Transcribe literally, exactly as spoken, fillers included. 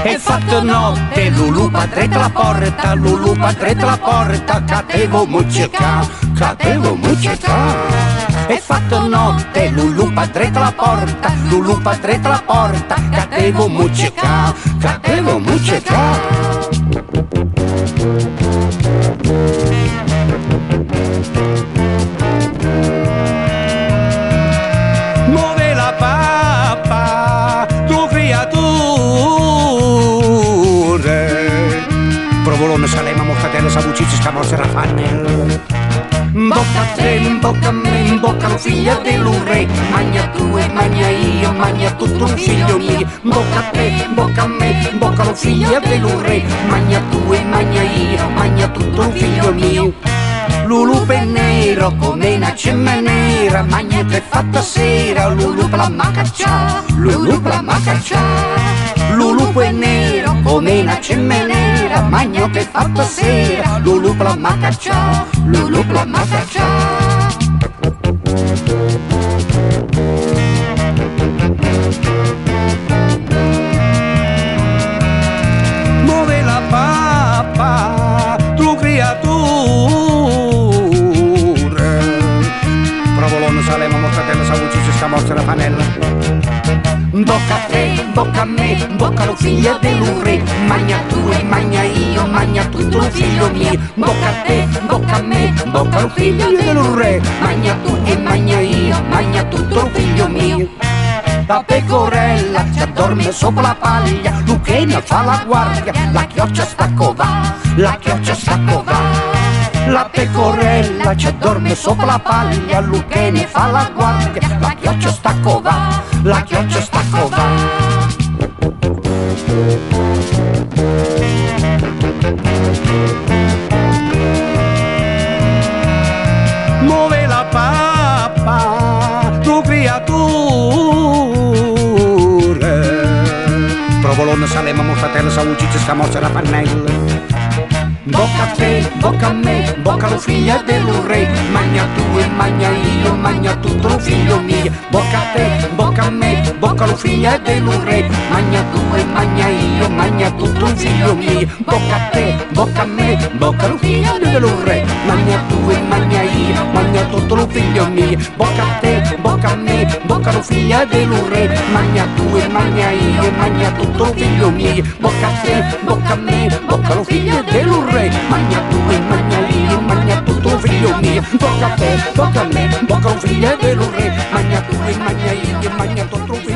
E fatto notte, Lulu padretta la porta, Lulu padretta la porta, catevo mucceca, catevo mucceca. E fatto notte, Lulu padretta la porta, Lulu padretta la porta, catevo mucceca, catevo mucceca. Muove la pappa, tu creature, provolone, salema, mortadella, sabucicci, scamorza, raffanello. Bocca a te, in bocca a me, in bocca la figlia dell'ure, magna tu e magna io, magna tutto un figlio mio. Bocca a te, bocca a me, in bocca la figlia dell'ure, magna tu e magna io, magna tutto un figlio mio. Lulu è nero come una cemmanera, magna che è fatta sera, Lulu per la macaccia, Lulu per la macaccia. Lulu è nero come una cemmanera, magno che è fatta sera, Lulu per la macaccia, Lulu per la macaccia. Muove la pappa, tu creature, provolone, salema, mortadella, sabucicci, scamorza, raffanella. Bocca a te, bocca a me, bocca la figlia dell'ure, magna tu e magna io, magna tutto un figlio mio. Bocca a te, bocca a me, bocca la figlia dell'ure, magna tu e magna io, magna tutto un figlio mio. La pecorella si addorme sopra la paglia, Luchena fa la guardia, la chioccia sta covà, la chioccia sta covà. La pecorella ci addorme sopra la paglia, Luchene fa la guardia, la chioccia sta covà, la chioccia sta covà. Muove la pappa, tu creature, provolone, salema, mortadella, sabucicci, scamorza, raffanello. Bocca a te, bocca a me, bocca la figlia dell'ure, magna tu e magna io, magna tutto un figlio mio. Bocca a te, bocca a me, bocca la figlia dell'ure, magna tu e magna io, magna tutto un figlio mio. Bocca a te, bocca a me, bocca la figlia dell'ure, magna tu e magna io, magna tutto un figlio mio. Bocca a te, bocca a me, bocca la figlia dell'ure, magna tu e magna io, magna tutto un figlio mio. Bocca a te, bocca a me, bocca la figlia dell'ure, magna tu e magna io, magna tutto un figlio mio. Bocca a te, bocca a me, bocca la figlia dell'ure, magna tu e magna io, magna tutto un figlio mio.